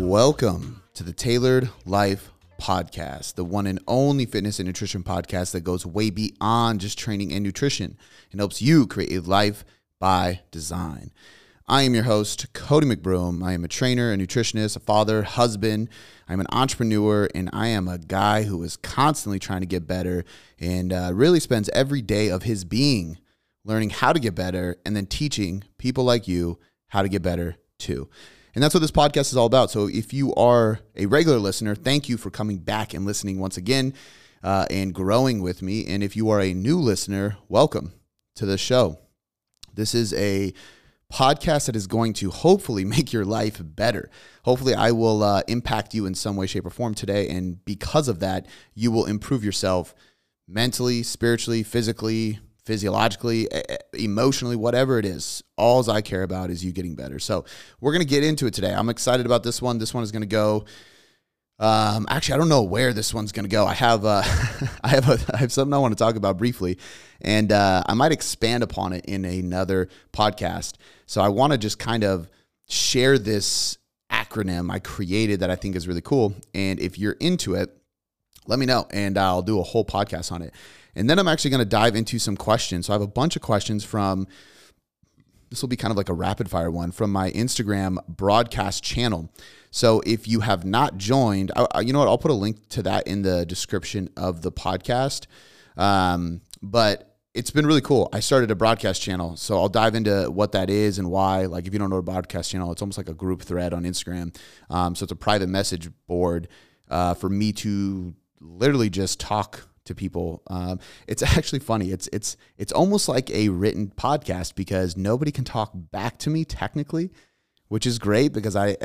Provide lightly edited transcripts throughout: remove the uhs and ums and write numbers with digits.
Welcome to the Tailored Life Podcast, the one and only fitness and nutrition podcast that goes way beyond just training and nutrition and helps you create a life by design. I am your host, Cody McBroom. I am a trainer, a nutritionist, a father, husband. I'm an entrepreneur, and I am a guy who is constantly trying to get better and really spends every day of his being learning how to get better and then teaching people like you how to get better too. And that's what this podcast is all about. So if you are a regular listener, thank you for coming back and listening once again and growing with me. And if you are a new listener, welcome to the show. This is a podcast that is going to hopefully make your life better. Hopefully I will impact you in some way, shape, or form today. And because of that, you will improve yourself mentally, spiritually, physically, physiologically, emotionally, whatever it is. All I care about is you getting better. So we're going to get into it today. I'm excited about this one. This one is going to go, actually, I don't know where this one's going to go. I have I have something I want to talk about briefly, and I might expand upon it in another podcast. So I want to just kind of share this acronym I created that I think is really cool. And if you're into it, let me know, and I'll do a whole podcast on it. And then I'm actually going to dive into some questions. So I have a bunch of questions from, this will be kind of like a rapid fire one, from my Instagram broadcast channel. So if you have not joined, you know what, I'll put a link to that in the description of the podcast. But it's been really cool. I started a broadcast channel, so I'll dive into what that is and why. Like if you don't know a broadcast channel, it's almost like a group thread on Instagram. So it's a private message board for me to literally just talk to people. It's actually funny. It's almost like a written podcast because nobody can talk back to me technically, which is great because I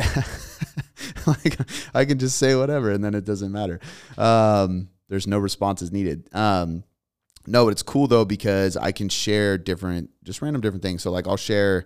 can just say whatever and then it doesn't matter. There's no responses needed. No, but it's cool though because I can share just random different things. So like I'll share,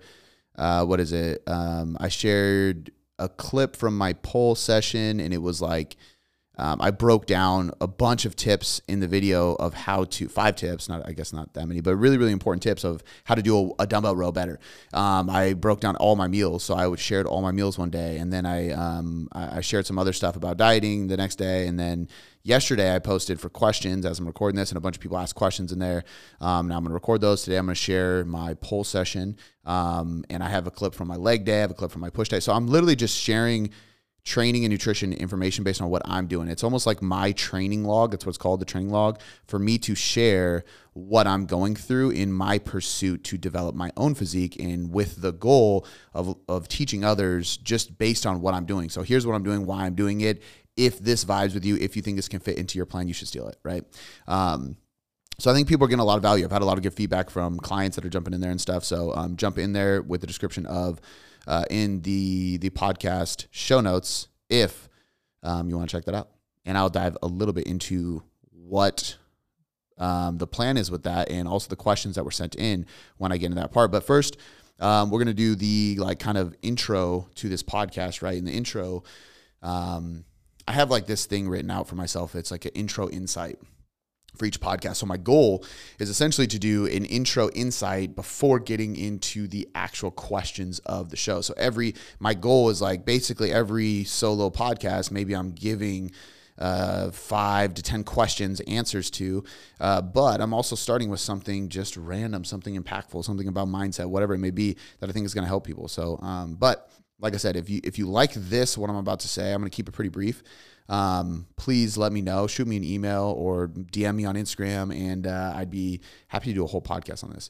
I shared a clip from my poll session, and it was like, I broke down a bunch of tips in the video of 5 tips, not that many, but really, really important tips of how to do a dumbbell row better. I broke down all my meals. So I shared all my meals one day, and then I shared some other stuff about dieting the next day. And then yesterday I posted for questions as I'm recording this, and a bunch of people asked questions in there. Now I'm going to record those. Today I'm going to share my poll session. And I have a clip from my leg day. I have a clip from my push day. So I'm literally just sharing training and nutrition information based on what I'm doing. It's almost like my training log. That's what's called, the training log, for me to share what I'm going through in my pursuit to develop my own physique, and with the goal of teaching others just based on what I'm doing. So here's what I'm doing, why I'm doing it. If this vibes with you, if you think this can fit into your plan, you should steal it, right? So I think people are getting a lot of value. I've had a lot of good feedback from clients that are jumping in there and stuff. So jump in there with the description of in the podcast show notes if you want to check that out. And I'll dive a little bit into what the plan is with that, and also the questions that were sent in when I get into that part. But first, we're going to do the kind of intro to this podcast, right? In the intro, I have this thing written out for myself. It's like an intro insight for each podcast. So my goal is essentially to do an intro insight before getting into the actual questions of the show. So my goal is basically every solo podcast, maybe I'm giving 5 to 10 questions, answers to, but I'm also starting with something just random, something impactful, something about mindset, whatever it may be that I think is going to help people. So, but like I said, if you like what I'm about to say, I'm going to keep it pretty brief. Please let me know, shoot me an email or DM me on Instagram, and I'd be happy to do a whole podcast on this.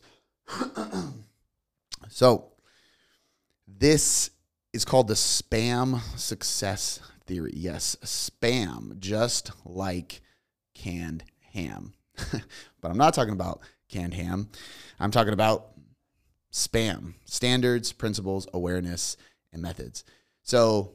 So this is called the spam success theory. Yes, spam, just like canned ham. But I'm not talking about canned ham. I'm talking about SPAM, standards, principles, awareness, and methods. So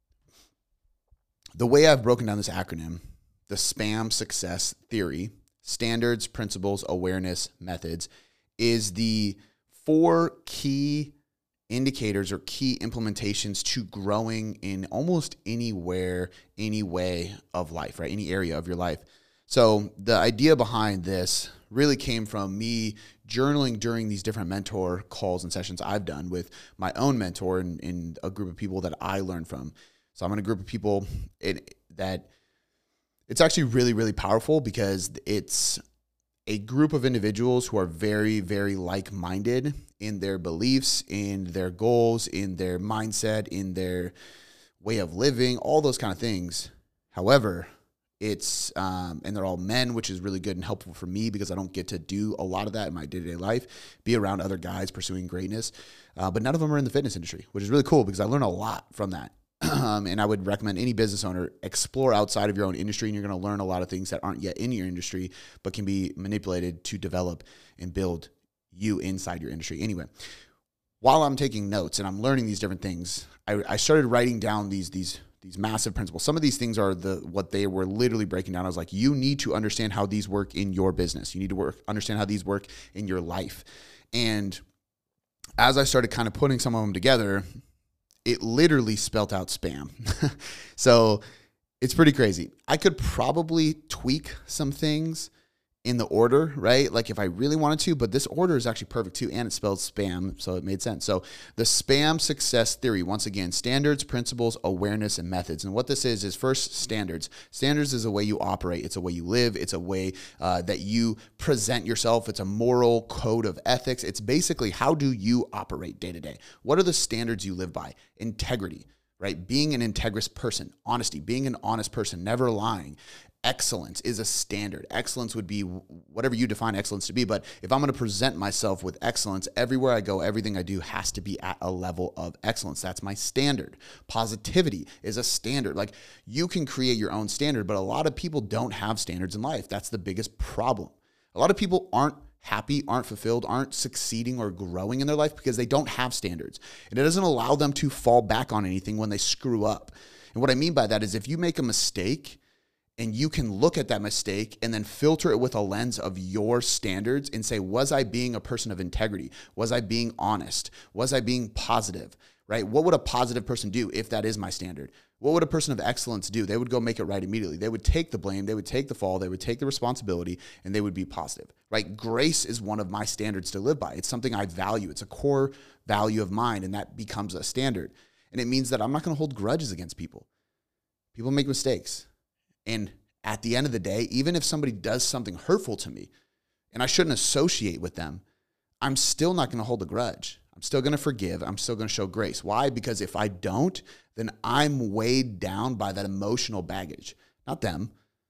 the way I've broken down this acronym, the SPAM success theory, standards, principles, awareness, methods, is the 4 key indicators or key implementations to growing in almost anywhere, any way of life, right? Any area of your life. So the idea behind this really came from me journaling during these different mentor calls and sessions I've done with my own mentor and a group of people that I learned from. So I'm in a group of people that it's actually really, really powerful because it's a group of individuals who are very, very like-minded in their beliefs, in their goals, in their mindset, in their way of living, all those kind of things. However, it's, and they're all men, which is really good and helpful for me because I don't get to do a lot of that in my day-to-day life, be around other guys pursuing greatness. But none of them are in the fitness industry, which is really cool because I learn a lot from that. And I would recommend any business owner explore outside of your own industry, and you're going to learn a lot of things that aren't yet in your industry, but can be manipulated to develop and build you inside your industry. Anyway, while I'm taking notes and I'm learning these different things, I started writing down these massive principles. Some of these things are what they were literally breaking down. I was like, you need to understand how these work in your business. You need to understand how these work in your life. And as I started kind of putting some of them together, it literally spelt out spam. So it's pretty crazy. I could probably tweak some things in the order, right? Like if I really wanted to, but this order is actually perfect too, and it spelled spam, so it made sense. So the SPAM success theory, once again, standards, principles, awareness, and methods. And what this is first standards. Standards is a way you operate. It's a way you live. It's a way that you present yourself. It's a moral code of ethics. It's basically how do you operate day to day? What are the standards you live by? Integrity, right? Being an integrous person, honesty, being an honest person, never lying. Excellence is a standard. Excellence would be whatever you define excellence to be. But if I'm going to present myself with excellence, everywhere I go, everything I do has to be at a level of excellence. That's my standard. Positivity is a standard. Like you can create your own standard, but a lot of people don't have standards in life. That's the biggest problem. A lot of people aren't happy, aren't fulfilled, aren't succeeding or growing in their life because they don't have standards. And it doesn't allow them to fall back on anything when they screw up. And what I mean by that is if you make a mistake, and you can look at that mistake and then filter it with a lens of your standards and say, was I being a person of integrity? Was I being honest? Was I being positive, right? What would a positive person do if that is my standard? What would a person of excellence do? They would go make it right immediately. They would take the blame. They would take the fall. They would take the responsibility, and they would be positive, right? Grace is one of my standards to live by. It's something I value. It's a core value of mine, and that becomes a standard. And it means that I'm not going to hold grudges against people. People make mistakes. And at the end of the day, even if somebody does something hurtful to me and I shouldn't associate with them, I'm still not going to hold a grudge. I'm still going to forgive. I'm still going to show grace. Why? Because if I don't, then I'm weighed down by that emotional baggage, not them.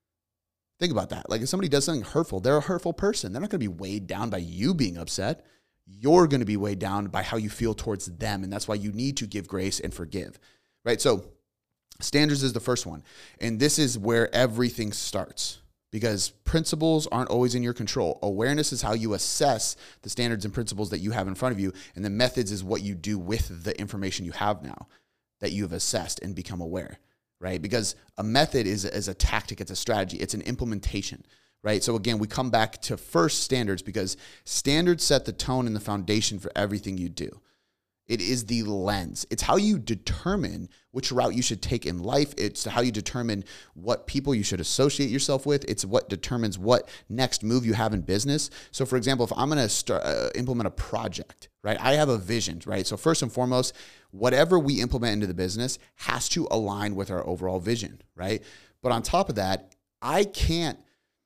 Think about that. Like if somebody does something hurtful, they're a hurtful person. They're not going to be weighed down by you being upset. You're going to be weighed down by how you feel towards them. And that's why you need to give grace and forgive, right? So standards is the first one. And this is where everything starts because principles aren't always in your control. Awareness is how you assess the standards and principles that you have in front of you. And the methods is what you do with the information you have now that you have assessed and become aware, right? Because a method is a tactic. It's a strategy. It's an implementation, right? So again, we come back to first standards because standards set the tone and the foundation for everything you do. It is the lens. It's how you determine which route you should take in life. It's how you determine what people you should associate yourself with. It's what determines what next move you have in business. So for example, if I'm going to implement a project, right? I have a vision, right? So first and foremost, whatever we implement into the business has to align with our overall vision, right? But on top of that, I can't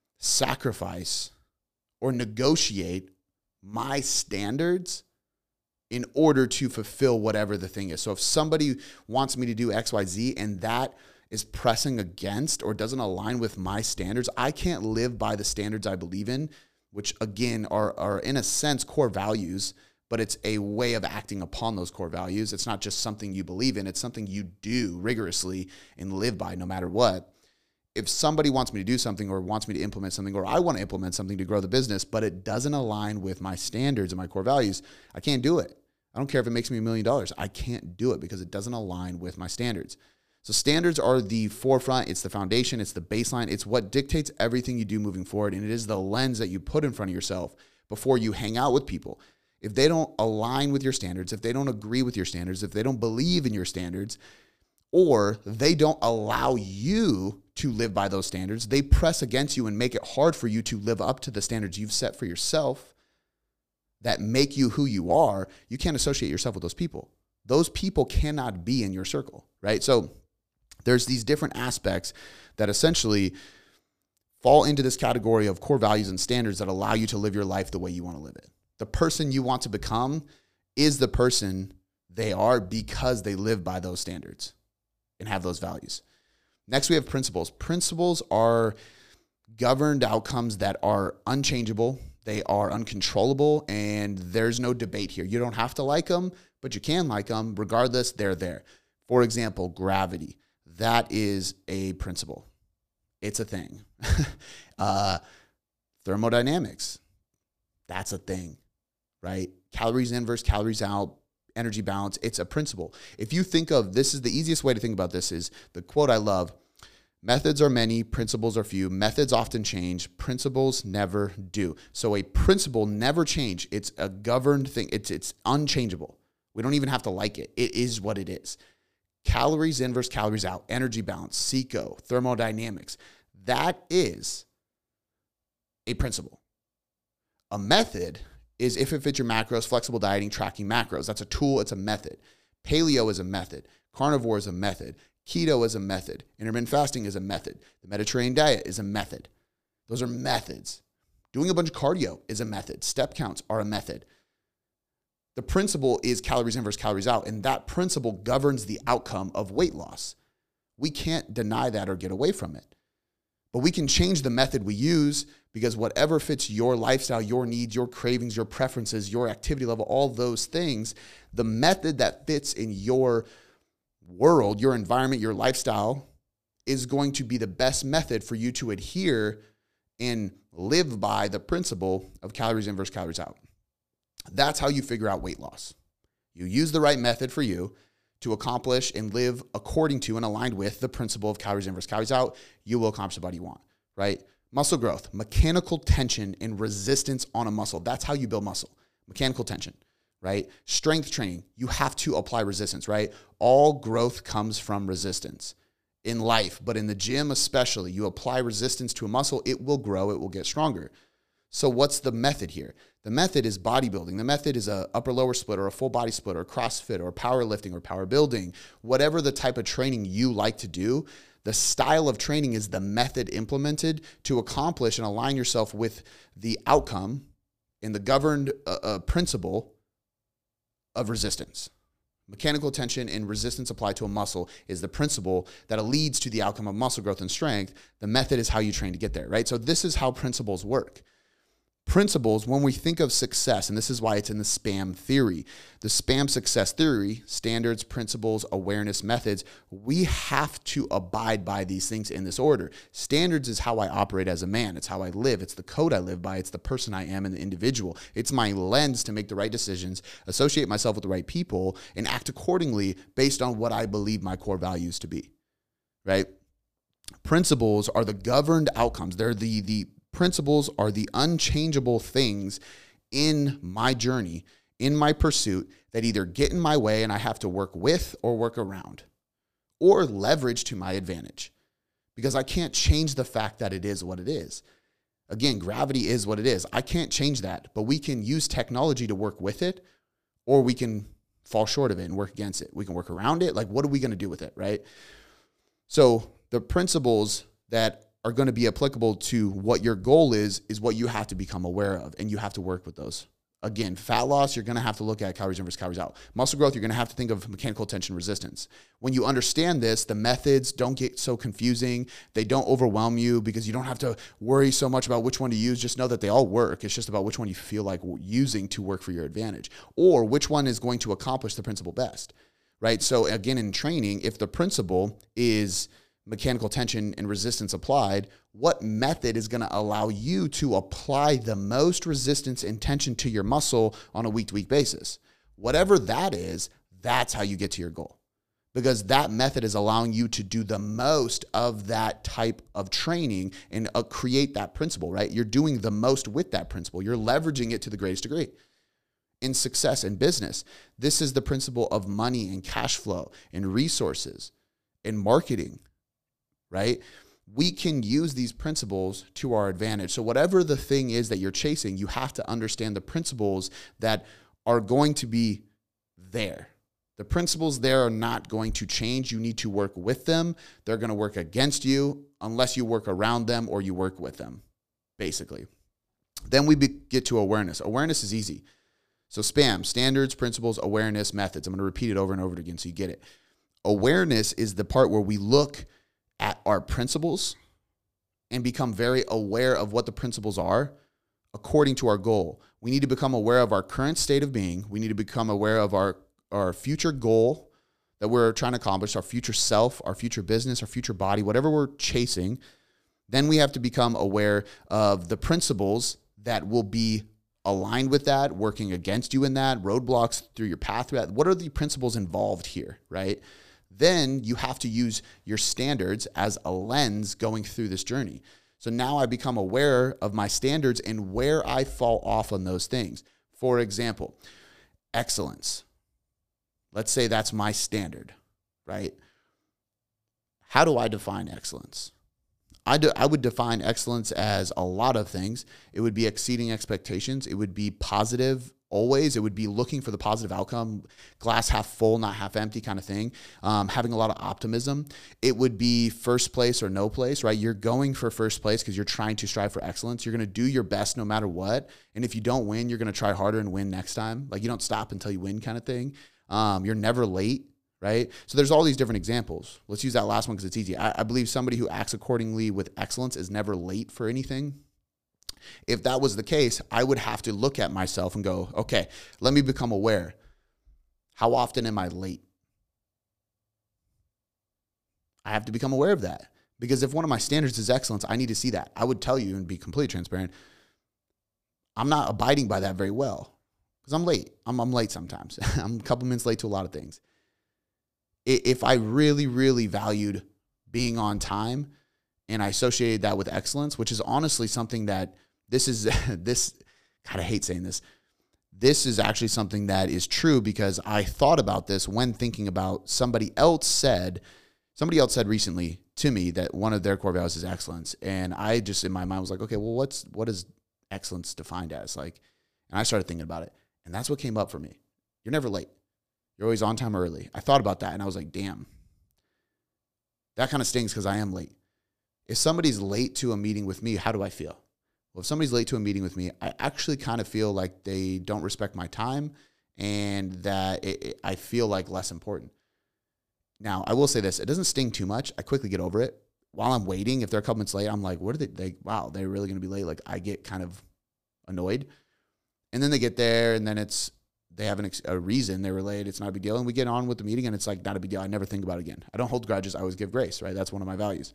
sacrifice or negotiate my standards in order to fulfill whatever the thing is. So if somebody wants me to do X, Y, Z, and that is pressing against or doesn't align with my standards, I can't live by the standards I believe in, which again are in a sense core values, but it's a way of acting upon those core values. It's not just something you believe in, it's something you do rigorously and live by no matter what. If somebody wants me to do something or wants me to implement something or I want to implement something to grow the business, but it doesn't align with my standards and my core values, I can't do it. I don't care if it makes me $1 million. I can't do it because it doesn't align with my standards. So standards are the forefront. It's the foundation. It's the baseline. It's what dictates everything you do moving forward. And it is the lens that you put in front of yourself before you hang out with people. If they don't align with your standards, if they don't agree with your standards, if they don't believe in your standards, or they don't allow you to live by those standards, they press against you and make it hard for you to live up to the standards you've set for yourself that make you who you are, you can't associate yourself with those people. Those people cannot be in your circle, right? So There's these different aspects that essentially fall into this category of core values and standards that allow you to live your life the way you want to live it. The person you want to become is the person they are because they live by those standards and have those values. Next, we have principles. Principles are governed outcomes that are unchangeable. They are uncontrollable, and there's no debate here. You don't have to like them, but you can like them. Regardless, they're there. For example, gravity. That is a principle. It's a thing. Thermodynamics. That's a thing, right? Calories in versus calories out, energy balance. It's a principle. If you think of, this is the easiest way to think about this, is the quote I love: methods are many, principles are few. Methods often change, principles never do. So a principle never change. It's a governed thing. It's unchangeable. We don't even have to like it. It is what it is. Calories in versus calories out, energy balance, CECO, thermodynamics. That is a principle. A method is if it fits your macros, flexible dieting, tracking macros. That's a tool. It's a method. Paleo is a method. Carnivore is a method. Keto is a method. Intermittent fasting is a method. The Mediterranean diet is a method. Those are methods. Doing a bunch of cardio is a method. Step counts are a method. The principle is calories in versus calories out, and that principle governs the outcome of weight loss. We can't deny that or get away from it. But we can change the method we use, because whatever fits your lifestyle, your needs, your cravings, your preferences, your activity level, all those things, the method that fits in your world, your environment, your lifestyle is going to be the best method for you to adhere and live by the principle of calories in versus calories out. That's how you figure out weight loss. You use the right method for you to accomplish and live according to and aligned with the principle of calories in versus calories out. You will accomplish the body you want, right? Muscle growth, mechanical tension and resistance on a muscle. That's how you build muscle, mechanical tension, right? Strength training, you have to apply resistance, right? All growth comes from resistance in life, but in the gym especially, you apply resistance to a muscle, it will grow, it will get stronger. So what's the method here? The method is bodybuilding. The method is a upper lower split or a full body split or CrossFit or powerlifting or power building. Whatever the type of training you like to do, the style of training is the method implemented to accomplish and align yourself with the outcome and the governed principle of resistance. Mechanical tension and resistance applied to a muscle is the principle that leads to the outcome of muscle growth and strength. The method is how you train to get there, right? So this is how principles work. Principles, when we think of success, and this is why it's in the SPAM theory, the SPAM success theory, standards, principles, awareness, methods, we have to abide by these things in this order. Standards is how I operate as a man. It's how I live. It's the code I live by. It's the person I am and the individual. It's my lens to make the right decisions, associate myself with the right people, and act accordingly based on what I believe my core values to be, right? Principles are the governed outcomes. They're the principles are the unchangeable things in my journey, in my pursuit, that either get in my way and I have to work with or work around or leverage to my advantage, because I can't change the fact that it is what it is. Again, gravity is what it is. I can't change that, but we can use technology to work with it, or we can fall short of it and work against it. We can work around it. Like, what are we going to do with it, right? So the principles that are going to be applicable to what your goal is what you have to become aware of, and you have to work with those. Again, fat loss, you're going to have to look at calories in versus calories out. Muscle growth, you're going to have to think of mechanical tension resistance. When you understand this, the methods don't get so confusing. They don't overwhelm you, because you don't have to worry so much about which one to use. Just know that they all work. It's just about which one you feel like using to work for your advantage, or which one is going to accomplish the principle best, right? So again, in training, if the principle is mechanical tension and resistance applied, what method is going to allow you to apply the most resistance and tension to your muscle on a week-to-week basis? Whatever that is, that's how you get to your goal, because that method is allowing you to do the most of that type of training and create that principle, right? You're doing the most with that principle. You're leveraging it to the greatest degree. In success and business, this is the principle of money and cash flow and resources and marketing, right? We can use these principles to our advantage. So whatever the thing is that you're chasing, you have to understand the principles that are going to be there, The principles there are not going to change. You need to work with them. They're going to work against you unless you work around them or you work with them, basically. Then we get to awareness. Awareness is easy. So SPAM, standards, principles, awareness, methods. I'm going to repeat it over and over again so you get it. Awareness is the part where we look at our principles and become very aware of what the principles are according to our goal. We need to become aware of our current state of being. We need to become aware of our future goal that we're trying to accomplish, our future self, our future business, our future body, whatever we're chasing. Then we have to become aware of the principles that will be aligned with that, working against you in that, roadblocks through your path. What are the principles involved here, right? Then you have to use your standards as a lens going through this journey. So now I become aware of my standards and where I fall off on those things. For example, excellence. Let's say that's my standard, right? How do I define excellence? I would define excellence as a lot of things. It would be exceeding expectations. It would be positive always. It would be looking for the positive outcome, glass half full, not half empty kind of thing, having a lot of optimism. It would be first place or no place, right? You're going for first place because you're trying to strive for excellence. You're going to do your best no matter what. And if you don't win, you're going to try harder and win next time. Like you don't stop until you win kind of thing. You're never late. Right? So there's all these different examples. Let's use that last one because it's easy. I believe somebody who acts accordingly with excellence is never late for anything. If that was the case, I would have to look at myself and go, okay, let me become aware. How often am I late? I have to become aware of that because if one of my standards is excellence, I need to see that. I would tell you and be completely transparent. I'm not abiding by that very well because I'm late. I'm late sometimes. I'm a couple minutes late to a lot of things. If I really, really valued being on time and I associated that with excellence, which is honestly something that God, I hate saying this. This is actually something that is true because I thought about this when thinking about somebody else said recently to me that one of their core values is excellence. And I just in my mind was like, okay, well, what is excellence defined as? Like, and I started thinking about it. And that's what came up for me. You're never late. You're always on time or early. I thought about that and I was like, damn, that kind of stings because I am late. If somebody's late to a meeting with me, how do I feel? Well, if somebody's late to a meeting with me, I actually kind of feel like they don't respect my time and that I feel like less important. Now, I will say this. It doesn't sting too much. I quickly get over it. While I'm waiting, if they're a couple minutes late, I'm like, what are they wow, they're really going to be late. Like I get kind of annoyed. And then they get there and then they have a reason they were late. It's not a big deal. And we get on with the meeting and it's like not a big deal. I never think about it again. I don't hold grudges. I always give grace, right? That's one of my values.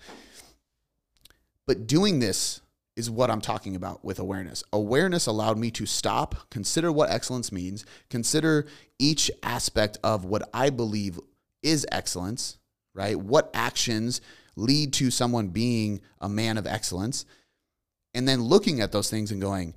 But doing this is what I'm talking about with awareness. Awareness allowed me to stop, consider what excellence means, consider each aspect of what I believe is excellence, right? What actions lead to someone being a man of excellence? And then looking at those things and going,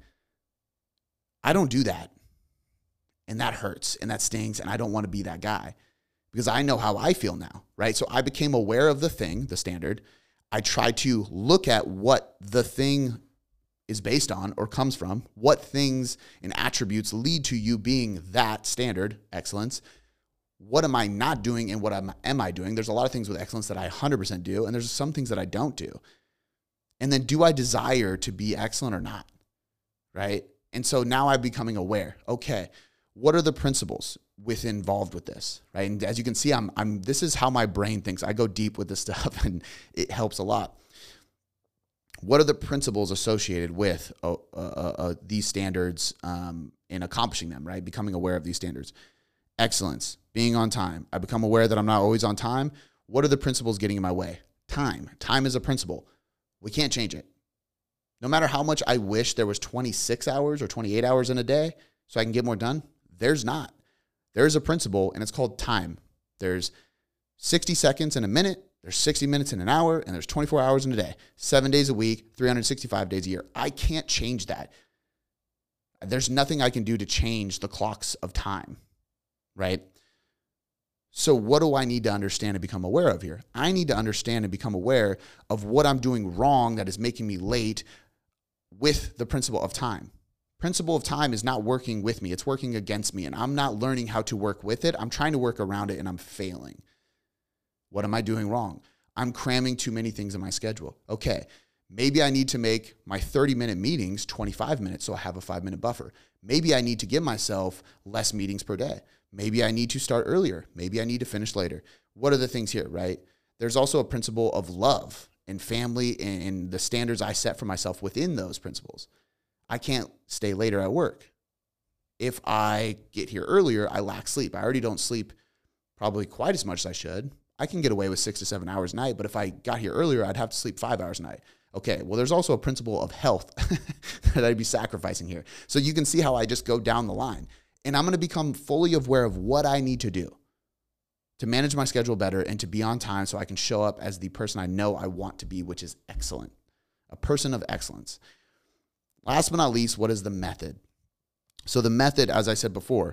I don't do that. And that hurts and that stings. And I don't want to be that guy because I know how I feel now, right? So I became aware of the thing, the standard. I tried to look at what the thing is based on or comes from, what things and attributes lead to you being that standard, excellence. What am I not doing and what am I doing? There's a lot of things with excellence that I 100% do, and there's some things that I don't do. And then do I desire to be excellent or not, right? And so now I'm becoming aware. Okay, what are the principles involved with this, right? And as you can see, this is how my brain thinks. I go deep with this stuff and it helps a lot. What are the principles associated with these standards in accomplishing them, right? Becoming aware of these standards. Excellence, being on time. I become aware that I'm not always on time. What are the principles getting in my way? Time. Time is a principle. We can't change it. No matter how much I wish there was 26 hours or 28 hours in a day so I can get more done, there's not. There's a principle, and it's called time. There's 60 seconds in a minute, there's 60 minutes in an hour, and there's 24 hours in a day, 7 days a week, 365 days a year. I can't change that. There's nothing I can do to change the clocks of time, right? So what do I need to understand and become aware of here? I need to understand and become aware of what I'm doing wrong that is making me late with the principle of time. Principle of time is not working with me. It's working against me, and I'm not learning how to work with it. I'm trying to work around it, and I'm failing. What am I doing wrong? I'm cramming too many things in my schedule. Okay, maybe I need to make my 30-minute meetings 25 minutes so I have a 5-minute buffer. Maybe I need to give myself less meetings per day. Maybe I need to start earlier. Maybe I need to finish later. What are the things here, right? There's also a principle of love and family and the standards I set for myself within those principles. I can't stay later at work. If I get here earlier, I lack sleep. I already don't sleep probably quite as much as I should. I can get away with 6 to 7 hours a night, but if I got here earlier, I'd have to sleep 5 hours a night. Okay, well, there's also a principle of health that I'd be sacrificing here. So you can see how I just go down the line. And I'm going to become fully aware of what I need to do to manage my schedule better and to be on time so I can show up as the person I know I want to be, which is excellent, a person of excellence. Last but not least, what is the method? So the method, as I said before,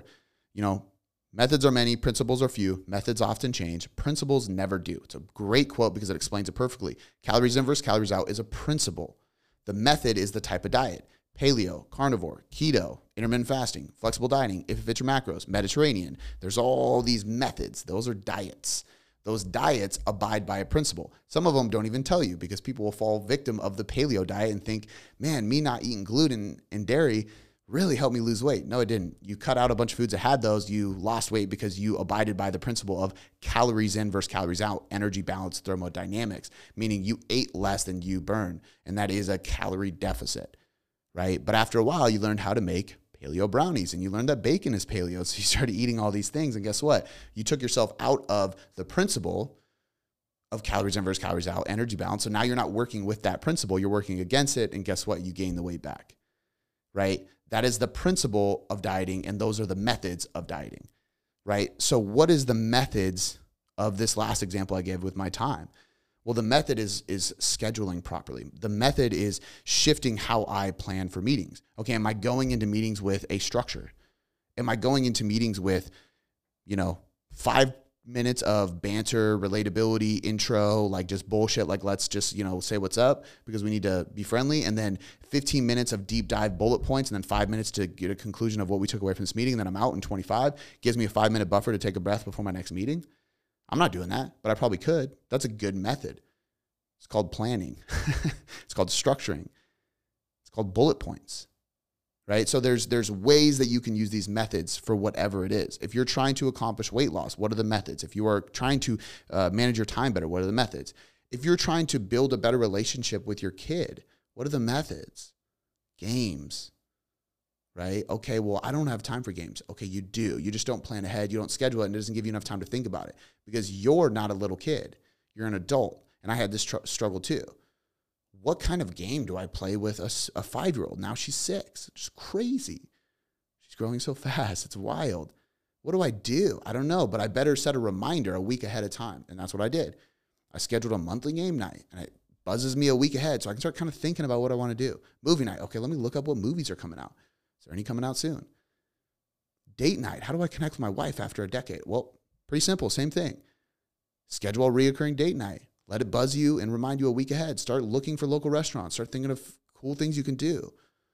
methods are many, principles are few, methods often change, principles never do. It's a great quote because it explains it perfectly. Calories in versus calories out is a principle. The method is the type of diet. Paleo, carnivore, keto, intermittent fasting, flexible dieting, if it fits your macros, Mediterranean. There's all these methods. Those are diets. Those diets abide by a principle. Some of them don't even tell you because people will fall victim of the paleo diet and think, man, me not eating gluten and dairy really helped me lose weight. No, it didn't. You cut out a bunch of foods that had those. You lost weight because you abided by the principle of calories in versus calories out, energy balance, thermodynamics, meaning you ate less than you burn. And that is a calorie deficit, right? But after a while, you learned how to make paleo brownies and you learned that bacon is paleo. So you started eating all these things. And guess what? You took yourself out of the principle of calories in versus calories out, energy balance. So now you're not working with that principle. You're working against it. And guess what? You gain the weight back, right? That is the principle of dieting. And those are the methods of dieting, right? So what is the methods of this last example I gave with my time? Well, the method is scheduling properly. The method is shifting how I plan for meetings. Okay, am I going into meetings with a structure? Am I going into meetings with, 5 minutes of banter, relatability, intro, like just bullshit, like let's just, say what's up because we need to be friendly, and then 15 minutes of deep dive bullet points, and then 5 minutes to get a conclusion of what we took away from this meeting, and then I'm out in 25, gives me a 5-minute buffer to take a breath before my next meeting? I'm not doing that, but I probably could. That's a good method. It's called planning. It's called structuring. It's called bullet points, right? So there's ways that you can use these methods for whatever it is. If you're trying to accomplish weight loss, what are the methods? If you are trying to manage your time better, what are the methods? If you're trying to build a better relationship with your kid, what are the methods? Games. Right? Okay, well, I don't have time for games. Okay, you do. You just don't plan ahead. You don't schedule it, and it doesn't give you enough time to think about it because you're not a little kid. You're an adult, and I had this struggle too. What kind of game do I play with a 5-year-old? Now she's 6. It's crazy. She's growing so fast. It's wild. What do I do? I don't know, but I better set a reminder a week ahead of time, and that's what I did. I scheduled a monthly game night, and it buzzes me a week ahead so I can start kind of thinking about what I want to do. Movie night. Okay, let me look up what movies are coming out. Is there any coming out soon? Date night. How do I connect with my wife after a decade? Well, pretty simple. Same thing. Schedule a reoccurring date night. Let it buzz you and remind you a week ahead. Start looking for local restaurants. Start thinking of cool things you can do.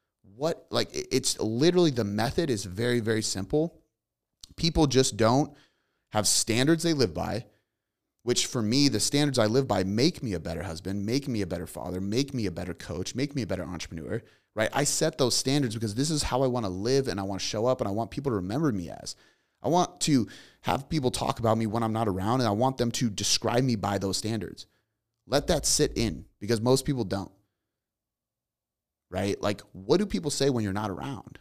It's literally the method is very, very simple. People just don't have standards they live by, which for me, the standards I live by make me a better husband, make me a better father, make me a better coach, make me a better entrepreneur, right? I set those standards because this is how I want to live and I want to show up and I want people to remember me as. I want to have people talk about me when I'm not around, and I want them to describe me by those standards. Let that sit in because most people don't, right? Like, what do people say when you're not around?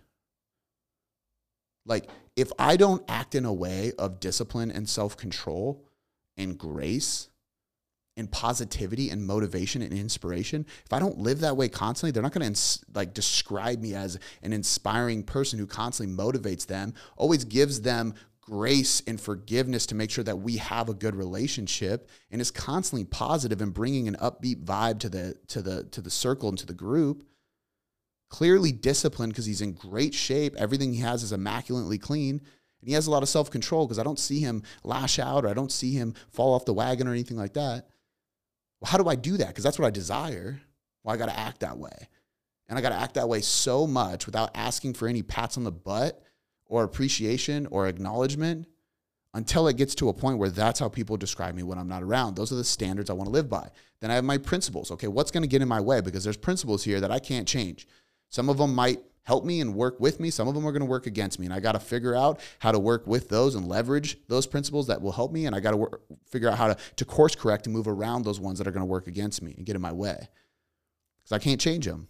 Like, if I don't act in a way of discipline and self-control and grace and positivity and motivation and inspiration, if I don't live that way constantly, they're not going to describe me as an inspiring person who constantly motivates them, always gives them grace and forgiveness to make sure that we have a good relationship, and is constantly positive and bringing an upbeat vibe to the circle and to the group. Clearly disciplined because he's in great shape. Everything he has is immaculately clean. And he has a lot of self-control because I don't see him lash out or I don't see him fall off the wagon or anything like that. Well, how do I do that? Because that's what I desire. Well, I got to act that way. And I got to act that way so much without asking for any pats on the butt or appreciation or acknowledgement until it gets to a point where that's how people describe me when I'm not around. Those are the standards I want to live by. Then I have my principles. Okay, what's going to get in my way? Because there's principles here that I can't change. Some of them might help me and work with me. Some of them are going to work against me. And I got to figure out how to work with those and leverage those principles that will help me. And I got to figure out how to course correct and move around those ones that are going to work against me and get in my way. Because I can't change them.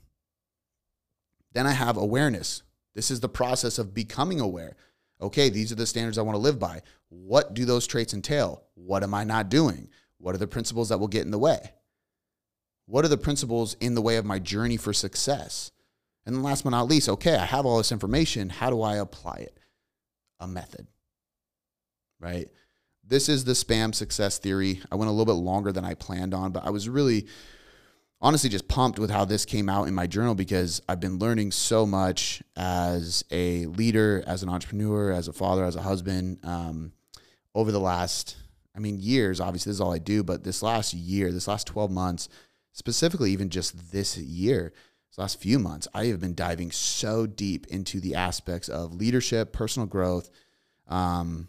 Then I have awareness. This is the process of becoming aware. Okay, these are the standards I want to live by. What do those traits entail? What am I not doing? What are the principles that will get in the way? What are the principles in the way of my journey for success? And then last but not least, okay, I have all this information. How do I apply it? A method, right? This is the SPAM success theory. I went a little bit longer than I planned on, but I was really honestly just pumped with how this came out in my journal because I've been learning so much as a leader, as an entrepreneur, as a father, as a husband, over the last, years. Obviously, this is all I do, but this last year, this last 12 months, specifically even just this year, this last few months, I have been diving so deep into the aspects of leadership, personal growth, and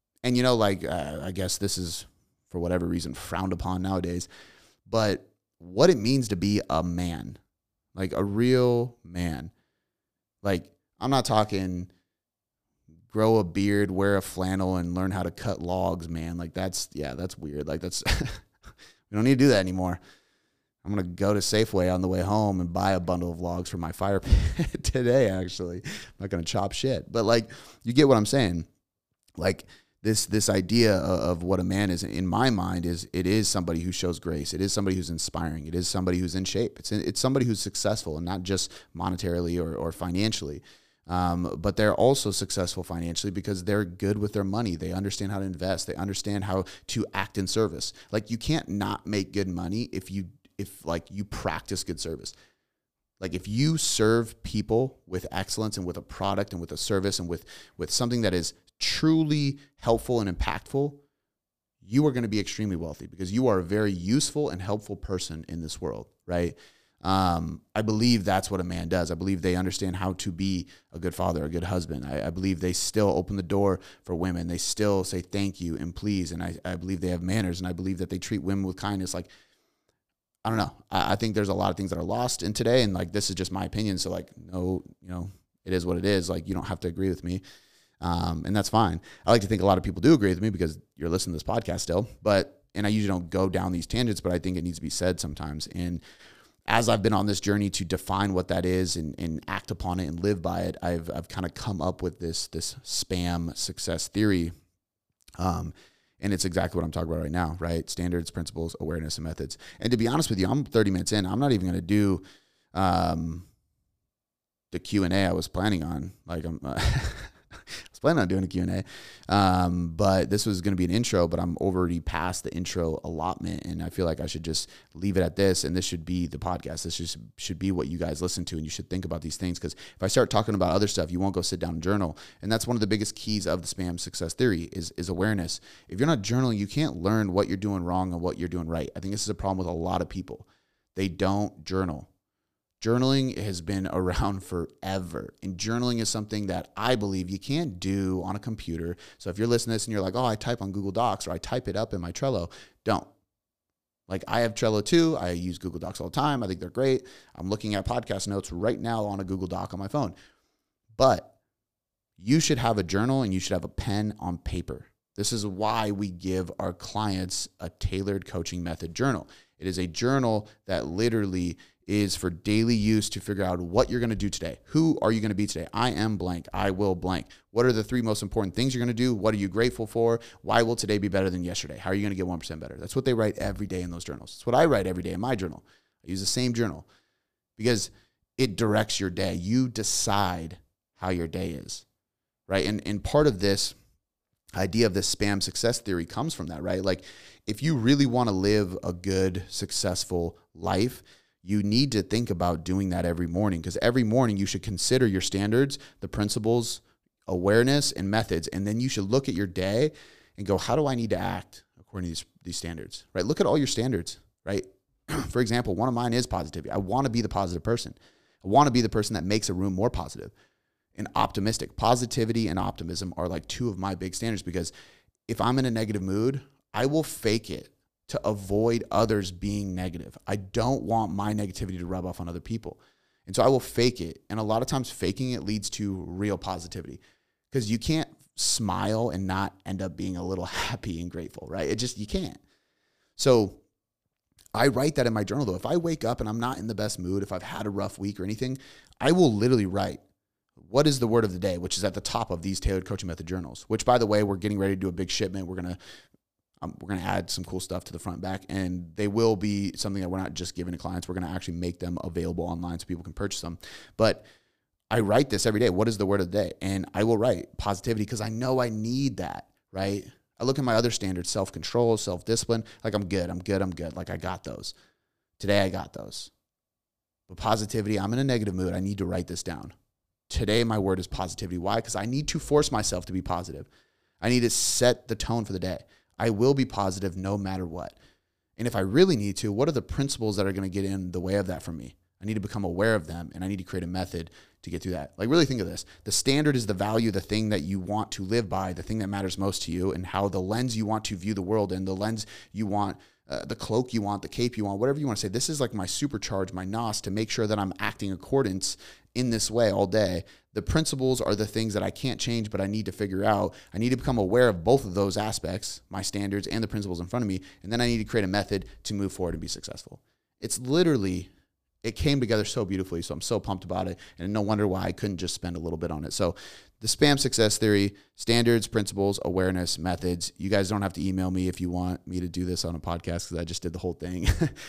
I guess this is, for whatever reason, frowned upon nowadays, but what it means to be a man, like a real man. Like, I'm not talking grow a beard, wear a flannel, and learn how to cut logs, man. Like, that's weird. Like, that's, we don't need to do that anymore. I'm going to go to Safeway on the way home and buy a bundle of logs for my fire pit today, actually. I'm not going to chop shit. But, like, you get what I'm saying. Like, this idea of what a man is, in my mind, it is somebody who shows grace. It is somebody who's inspiring. It is somebody who's in shape. It's somebody who's successful, and not just monetarily or financially. But they're also successful financially because they're good with their money. They understand how to invest. They understand how to act in service. Like, you can't not make good money if you practice good service. Like, if you serve people with excellence and with a product and with a service and with something that is truly helpful and impactful, you are going to be extremely wealthy because you are a very useful and helpful person in this world, right? I believe that's what a man does. I believe they understand how to be a good father, a good husband. I believe they still open the door for women. They still say thank you and please. And I believe they have manners, and I believe that they treat women with kindness. Like, I don't know. I think there's a lot of things that are lost in today, and like, this is just my opinion. So like, no, it is what it is. Like, you don't have to agree with me. And that's fine. I like to think a lot of people do agree with me because you're listening to this podcast still, and I usually don't go down these tangents, but I think it needs to be said sometimes. And as I've been on this journey to define what that is and act upon it and live by it, I've kind of come up with this SPAM success theory. And it's exactly what I'm talking about right now, right? Standards, principles, awareness, and methods. And to be honest with you, I'm 30 minutes in. I'm not even going to do the Q&A I was planning on. Like, I was planning on doing a Q&A, but this was going to be an intro, but I'm already past the intro allotment, and I feel like I should just leave it at this, and this should be the podcast. This just should be what you guys listen to, and you should think about these things, because if I start talking about other stuff, you won't go sit down and journal, and that's one of the biggest keys of the SPAM success theory is awareness. If you're not journaling, you can't learn what you're doing wrong and what you're doing right. I think this is a problem with a lot of people. They don't journal. Journaling has been around forever, and journaling is something that I believe you can't do on a computer. So if you're listening to this and you're like, oh, I type on Google Docs or I type it up in my Trello, don't. Like, I have Trello too. I use Google Docs all the time. I think they're great. I'm looking at podcast notes right now on a Google Doc on my phone. But you should have a journal and you should have a pen on paper. This is why we give our clients a tailored coaching method journal. It is a journal that literally is for daily use to figure out what you're going to do today. Who are you going to be today? I am blank. I will blank. What are the 3 most important things you're going to do? What are you grateful for? Why will today be better than yesterday? How are you going to get 1% better? That's what they write every day in those journals. It's what I write every day in my journal. I use the same journal because it directs your day. You decide how your day is, right? And part of this idea of this SPAM success theory comes from that, right? Like, if you really want to live a good, successful life, you need to think about doing that every morning, because every morning you should consider your standards, the principles, awareness, and methods. And then you should look at your day and go, how do I need to act according to these standards, right? Look at all your standards, right? For example, one of mine is positivity. I want to be the positive person. I want to be the person that makes a room more positive and optimistic. Positivity and optimism are like two of my big standards, because if I'm in a negative mood, I will fake it to avoid others being negative. I don't want my negativity to rub off on other people. And so I will fake it. And a lot of times faking it leads to real positivity, because you can't smile and not end up being a little happy and grateful, right? You can't. So I write that in my journal though. If I wake up and I'm not in the best mood, if I've had a rough week or anything, I will literally write, what is the word of the day, which is at the top of these Tailored Coaching Method journals, which, by the way, we're getting ready to do a big shipment. We're going to add some cool stuff to the front and back, and they will be something that we're not just giving to clients. We're going to actually make them available online so people can purchase them. But I write this every day. What is the word of the day? And I will write positivity, because I know I need that, right? I look at my other standards, self-control, self-discipline. Like, I'm good. Like, I got those. Today I got those. But positivity, I'm in a negative mood. I need to write this down. Today, my word is positivity. Why? Because I need to force myself to be positive. I need to set the tone for the day. I will be positive no matter what. And if I really need to, what are the principles that are going to get in the way of that for me? I need to become aware of them, and I need to create a method to get through that. Like, really think of this. The standard is the value, the thing that you want to live by, the thing that matters most to you, and how the lens you want to view the world in, the lens you want, the cloak you want, the cape you want, whatever you want to say. This is like my supercharge, my NOS, to make sure that I'm acting accordance in this way all day. The principles are the things that I can't change, but I need to figure out. I need to become aware of both of those aspects, my standards and the principles in front of me. And then I need to create a method to move forward and be successful. It's literally, it came together so beautifully. So I'm so pumped about it. And no wonder why I couldn't just spend a little bit on it. So the SPAM success theory: standards, principles, awareness, methods. You guys don't have to email me if you want me to do this on a podcast, because I just did the whole thing.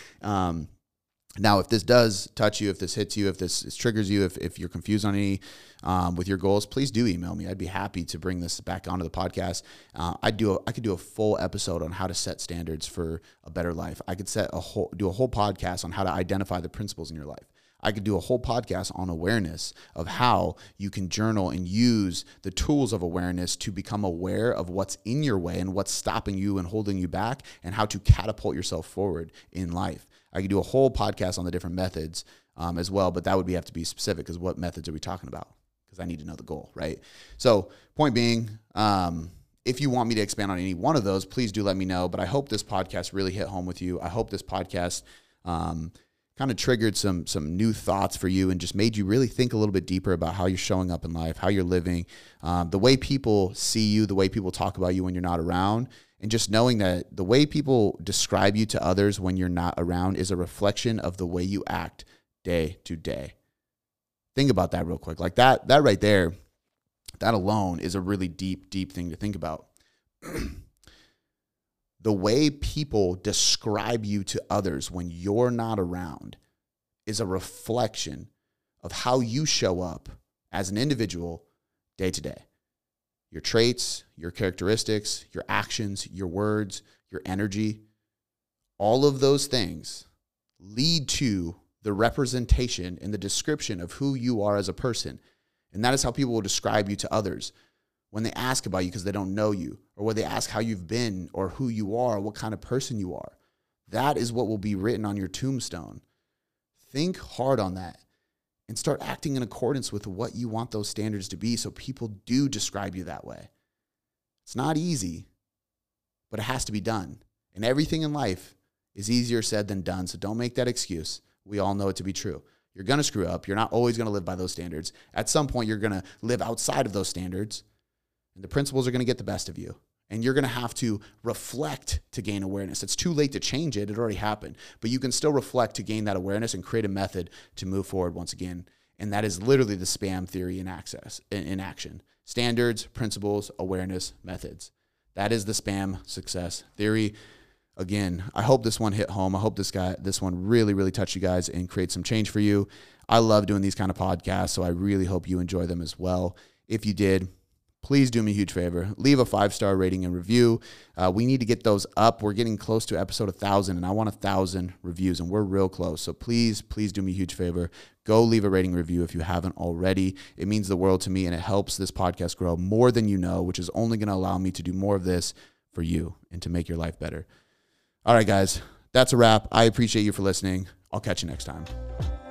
Now, if this does touch you, if this hits you, if this triggers you, if you're confused on any with your goals, please do email me. I'd be happy to bring this back onto the podcast. I could do a full episode on how to set standards for a better life. I could do a whole podcast on how to identify the principles in your life. I could do a whole podcast on awareness, of how you can journal and use the tools of awareness to become aware of what's in your way and what's stopping you and holding you back, and how to catapult yourself forward in life. I could do a whole podcast on the different methods as well, but that would have to be specific, because what methods are we talking about? Because I need to know the goal, right? So point being, if you want me to expand on any one of those, please do let me know. But I hope this podcast really hit home with you. I hope this podcast kind of triggered some new thoughts for you, and just made you really think a little bit deeper about how you're showing up in life, how you're living, the way people see you, the way people talk about you when you're not around. And just knowing that the way people describe you to others when you're not around is a reflection of the way you act day to day. Think about that real quick. Like that right there, that alone is a really deep, deep thing to think about. The way people describe you to others when you're not around is a reflection of how you show up as an individual day to day. Your traits, your characteristics, your actions, your words, your energy, all of those things lead to the representation and the description of who you are as a person. And that is how people will describe you to others when they ask about you, because they don't know you, or when they ask how you've been, or who you are, what kind of person you are. That is what will be written on your tombstone. Think hard on that. And start acting in accordance with what you want those standards to be, so people do describe you that way. It's not easy, but it has to be done. And everything in life is easier said than done, so don't make that excuse. We all know it to be true. You're going to screw up. You're not always going to live by those standards. At some point, you're going to live outside of those standards, and the principles are going to get the best of you. And you're going to have to reflect to gain awareness. It's too late to change it. It already happened. But you can still reflect to gain that awareness and create a method to move forward once again. And that is literally the SPAM theory in action. Standards, principles, awareness, methods. That is the SPAM success theory. Again, I hope this one hit home. I hope this one really, really touched you guys and create some change for you. I love doing these kind of podcasts, so I really hope you enjoy them as well. If you did, please do me a huge favor. Leave a 5-star rating and review. We need to get those up. We're getting close to episode 1,000, and I want 1,000 reviews, and we're real close. So please do me a huge favor. Go leave a rating review if you haven't already. It means the world to me, and it helps this podcast grow more than you know, which is only going to allow me to do more of this for you and to make your life better. All right, guys, that's a wrap. I appreciate you for listening. I'll catch you next time.